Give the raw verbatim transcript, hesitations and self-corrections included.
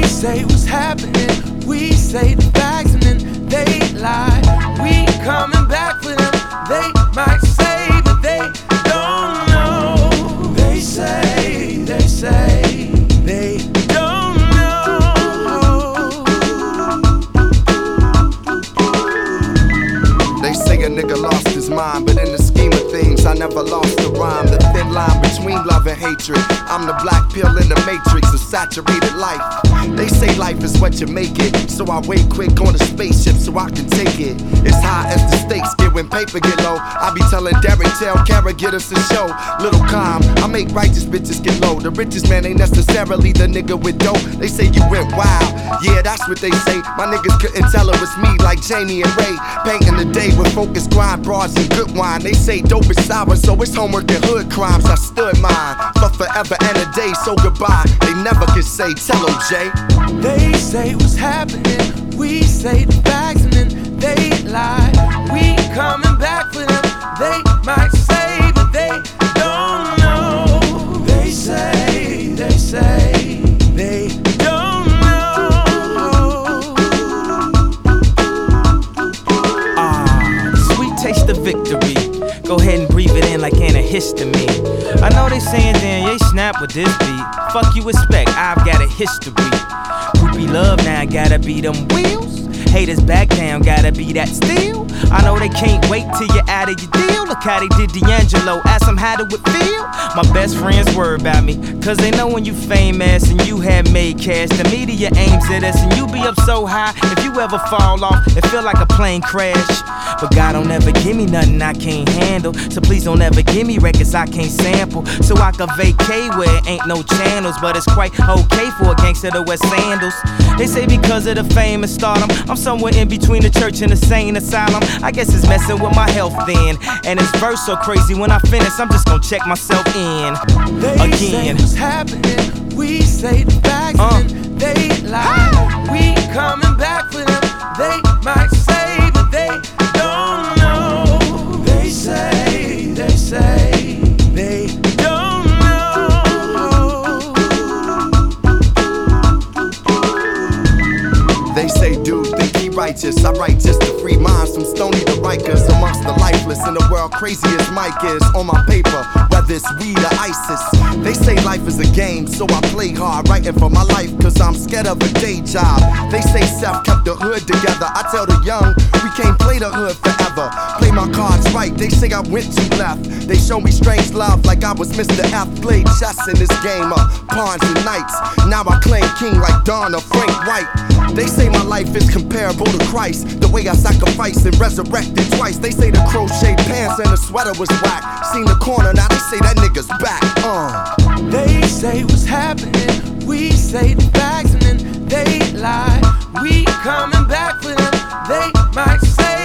say what's happening, we say the facts and then they lie. We coming back for them, they might say, but they don't know. They say, they say, they don't know. They say a nigga lost his mind, but in the scheme of things, I never lost the rhyme. The thin line between love and hatred, I'm the black pill in the matrix of saturated life. They say life is what you make it, so I wait quick on a spaceship so I can take it. It's high as the stakes get when paper get low. I be telling Derek, tell Kara, get us a show. Little calm, I make righteous bitches get low. The richest man ain't necessarily the nigga with dough. They say you went wild, yeah, that's what they say. My niggas couldn't tell it was me like Jamie and Ray. Painting the day with focus, grind, bras, and good wine. They say dope is sour, so it's homework and hood crimes. I stood mine for forever and a day, so goodbye. They never could say, tell 'em, Jay. They say what's happening, we say the facts and then they lie. We coming back for them, they might say, but they don't know. They say, they say, they don't know. Ah, sweet taste of victory. Go ahead and breathe it in like antihistamine. I know they saying, damn, they snap with this beat. Fuck you expect, I've got a history. Groupie love now, gotta be them wheels. Haters back down, gotta be that steel. I know they can't wait till you're out of your deal. Look how they did D'Angelo, ask them how do it feel. My best friends worry about me, cause they know when you famous and you have made cash, the media aims at us and you be up so high. If you ever fall off, it feel like a plane crash. But God don't ever give me nothing I can't handle, so please don't ever give me records I can't sample, so I can vacate where it ain't no channels. But it's quite okay for a gangster to wear sandals. They say because of the fame and stardom, I'm somewhere in between the church and the sane asylum. I guess it's messing with my health then. And this verse so crazy, when I finish, I'm just gonna check myself in they again. Say what's happening, we say the facts uh. and then they lie. We coming back for them, they might say, but they don't know. They say, they say, they don't know. They say, dude, think he righteous. I write just to free minds from stony to Rikers. Amongst the lifeless in the world, crazy as Mike is. On my paper, whether it's weed or ISIS. They say life is a game, so I play hard, writing for my life, cause I'm scared of a day job. They say Seth kept the hood together. I tell the young, we can't play the hood forever. Play my cards right, they say I went too left. They show me strange love like I was Mister F. Played chess in this game of pawns and knights. Now I claim king like Don or Frank White. They say my life is comparable to Christ, the way I sacrificed and resurrected twice. They say the crochet pants and the sweater was whack. Seen the corner, now they say that nigga's back. Uh. They say what's happening, we say the facts and then they lie. We coming back for them, they might say,